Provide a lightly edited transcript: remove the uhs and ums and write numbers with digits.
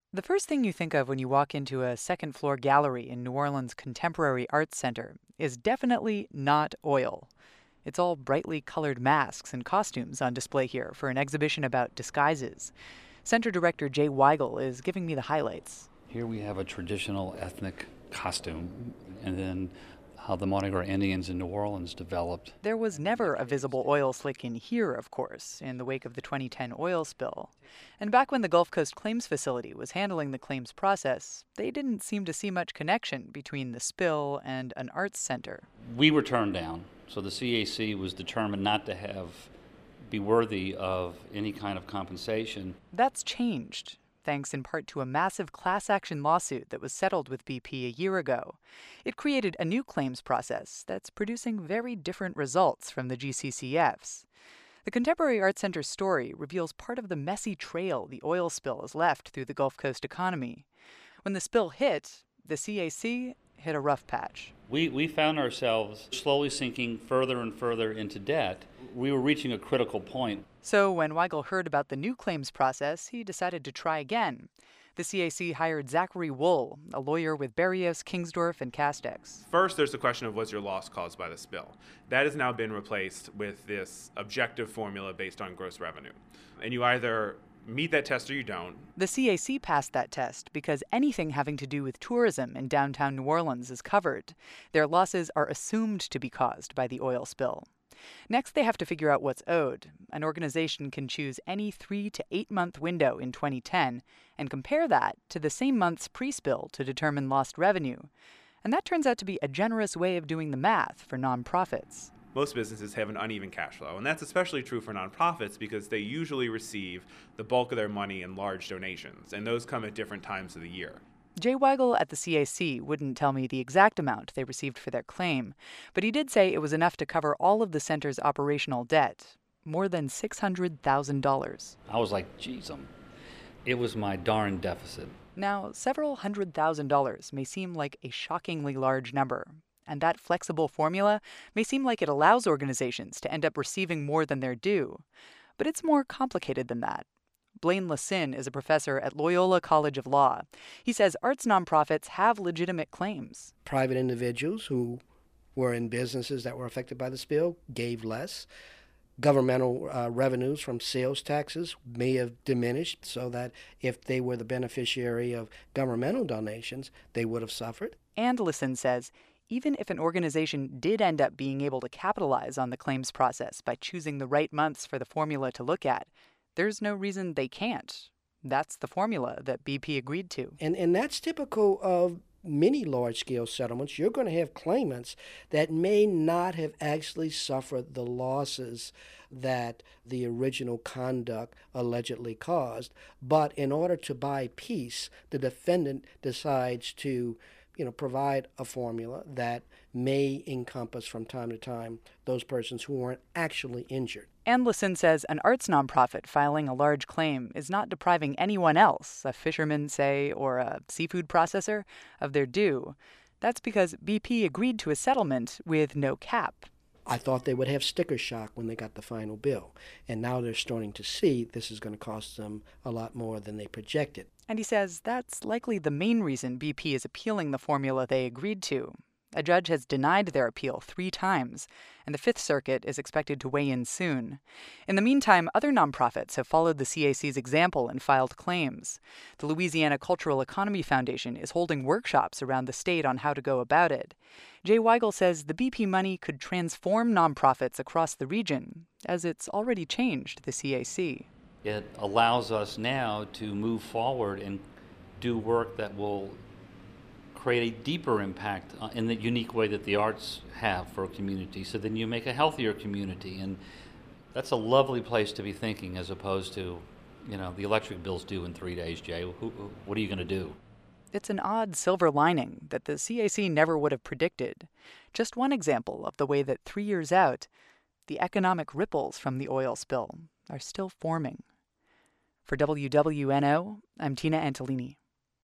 The first thing you think of when you walk into a second floor gallery in New Orleans' Contemporary Arts Center is definitely not oil. It's all brightly colored masks and costumes on display here for an exhibition about disguises. Center director Jay Weigel is giving me the highlights. Here we have a traditional ethnic costume, and then how the Mardi Gras Indians in New Orleans developed. There was never a visible oil slick in here, of course, in the wake of the 2010 oil spill. And back when the Gulf Coast Claims Facility was handling the claims process, they didn't seem to see much connection between the spill and an arts center. We were turned down, so the CAC was determined not to be worthy of any kind of compensation. That's changed, thanks in part to a massive class action lawsuit that was settled with BP a year ago. It created a new claims process that's producing very different results from the GCCF's. The Contemporary Art Center's story reveals part of the messy trail the oil spill has left through the Gulf Coast economy. When the spill hit, the CAC hit a rough patch. We found ourselves slowly sinking further and further into debt. We were reaching a critical point. So when Weigel heard about the new claims process, he decided to try again. The CAC hired Zachary Wool, a lawyer with Berrios, Kingsdorf, and Castex. First, there's the question of was your loss caused by the spill? That has now been replaced with this objective formula based on gross revenue. And you either meet that test or you don't. The CAC passed that test because anything having to do with tourism in downtown New Orleans is covered. Their losses are assumed to be caused by the oil spill. Next, they have to figure out what's owed. An organization can choose any 3 to 8 month window in 2010 and compare that to the same month's pre-spill to determine lost revenue. And that turns out to be a generous way of doing the math for nonprofits. Most businesses have an uneven cash flow, and that's especially true for nonprofits because they usually receive the bulk of their money in large donations, and those come at different times of the year. Jay Weigel at the CAC wouldn't tell me the exact amount they received for their claim, but he did say it was enough to cover all of the center's operational debt, more than $600,000. I was like, geez, it was my darn deficit. Now, several $100,000 may seem like a shockingly large number, and that flexible formula may seem like it allows organizations to end up receiving more than they're due. But it's more complicated than that. Blaine Lassin is a professor at Loyola College of Law. He says arts nonprofits have legitimate claims. Private individuals who were in businesses that were affected by the spill gave less. Governmental revenues from sales taxes may have diminished so that if they were the beneficiary of governmental donations, they would have suffered. And Lassin says even if an organization did end up being able to capitalize on the claims process by choosing the right months for the formula to look at, there's no reason they can't. That's the formula that BP agreed to. And that's typical of many large-scale settlements. You're going to have claimants that may not have actually suffered the losses that the original conduct allegedly caused, but in order to buy peace, the defendant decides to provide a formula that may encompass from time to time those persons who weren't actually injured. And Lassin says an arts nonprofit filing a large claim is not depriving anyone else, a fisherman, say, or a seafood processor, of their due. That's because BP agreed to a settlement with no cap. I thought they would have sticker shock when they got the final bill, and now they're starting to see this is going to cost them a lot more than they projected. And he says that's likely the main reason BP is appealing the formula they agreed to. A judge has denied their appeal 3 times, and the Fifth Circuit is expected to weigh in soon. In the meantime, other nonprofits have followed the CAC's example and filed claims. The Louisiana Cultural Economy Foundation is holding workshops around the state on how to go about it. Jay Weigel says the BP money could transform nonprofits across the region, as it's already changed the CAC. It allows us now to move forward and do work that will create a deeper impact in the unique way that the arts have for a community. So then you make a healthier community, and that's a lovely place to be thinking as opposed to, the electric bill's due in 3 days, Jay. What are you going to do? It's an odd silver lining that the CAC never would have predicted. Just one example of the way that 3 years out, the economic ripples from the oil spill are still forming. For WWNO, I'm Tina Antolini.